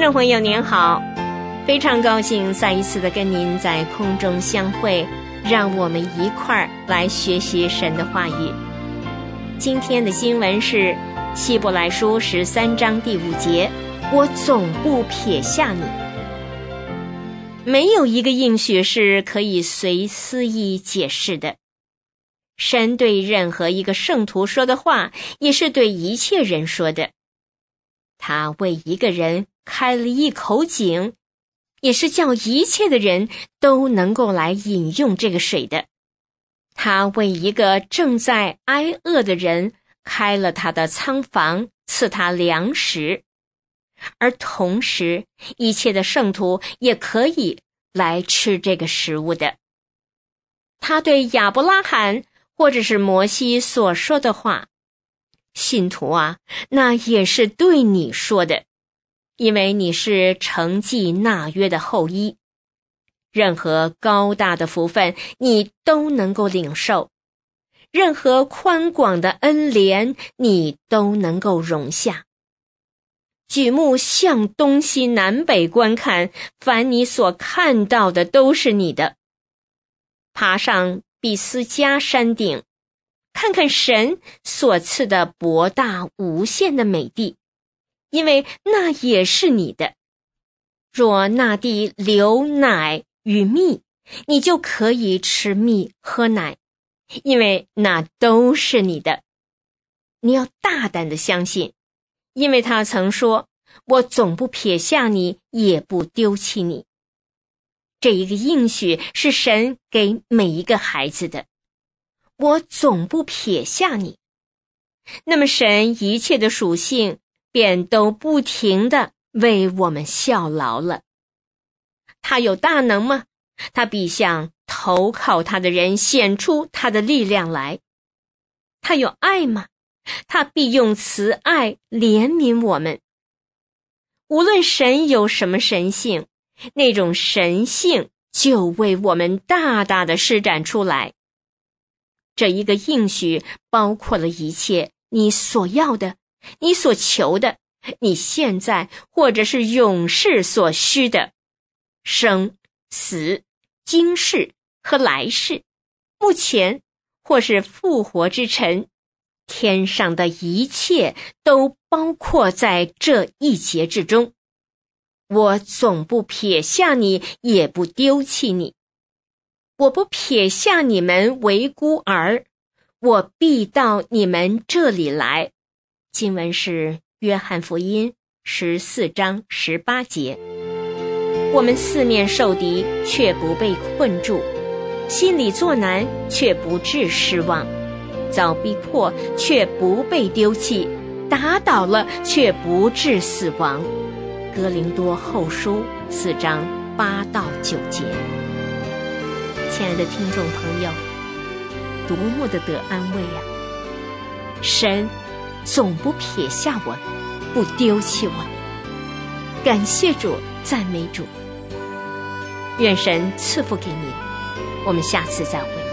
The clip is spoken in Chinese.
众朋友您好，非常高兴再一次的跟您在空中相会，让我们一块儿来学习神的话语。今天的经文是希伯来书13章第5节，我总不撇下你。没有一个应许是可以随私意解释的。神对任何一个圣徒说的话，也是对一切人说的。他为一个人开了一口井，也是叫一切的人都能够来饮用这个水的。他为一个正在挨饿的人开了他的仓房，赐他粮食，而同时一切的圣徒也可以来吃这个食物的。他对亚伯拉罕或者是摩西所说的话，信徒啊，那也是对你说的，因为你是承继那约的后裔，任何高大的福分你都能够领受，任何宽广的恩怜你都能够容下。举目向东西南北观看，凡你所看到的都是你的。爬上比斯加山顶，看看神所赐的博大无限的美地，因为那也是你的。若那地流奶与蜜，你就可以吃蜜喝奶，因为那都是你的。你要大胆的相信，因为他曾说，我总不撇下你，也不丢弃你。这一个应许是神给每一个孩子的，我总不撇下你。那么神一切的属性便都不停地为我们效劳了。他有大能吗？他必向投靠他的人显出他的力量来。他有爱吗？他必用慈爱怜悯我们。无论神有什么神性，那种神性就为我们大大的施展出来。这一个应许包括了一切你所要的，你所求的，你现在或者是永世所需的，生、死、今世和来世，目前或是复活之晨，天上的一切都包括在这一节之中。我总不撇下你，也不丢弃你。我不撇下你们为孤儿，我必到你们这里来。经文是约翰福音14章18节。我们四面受敌，却不被困住；心里作难，却不致失望；遭逼迫，却不被丢弃；打倒了，却不致死亡。哥林多后书4章8到9节。亲爱的听众朋友，多么的得安慰啊！神总不撇下我，不丢弃我。感谢主，赞美主。愿神赐福给你，我们下次再会。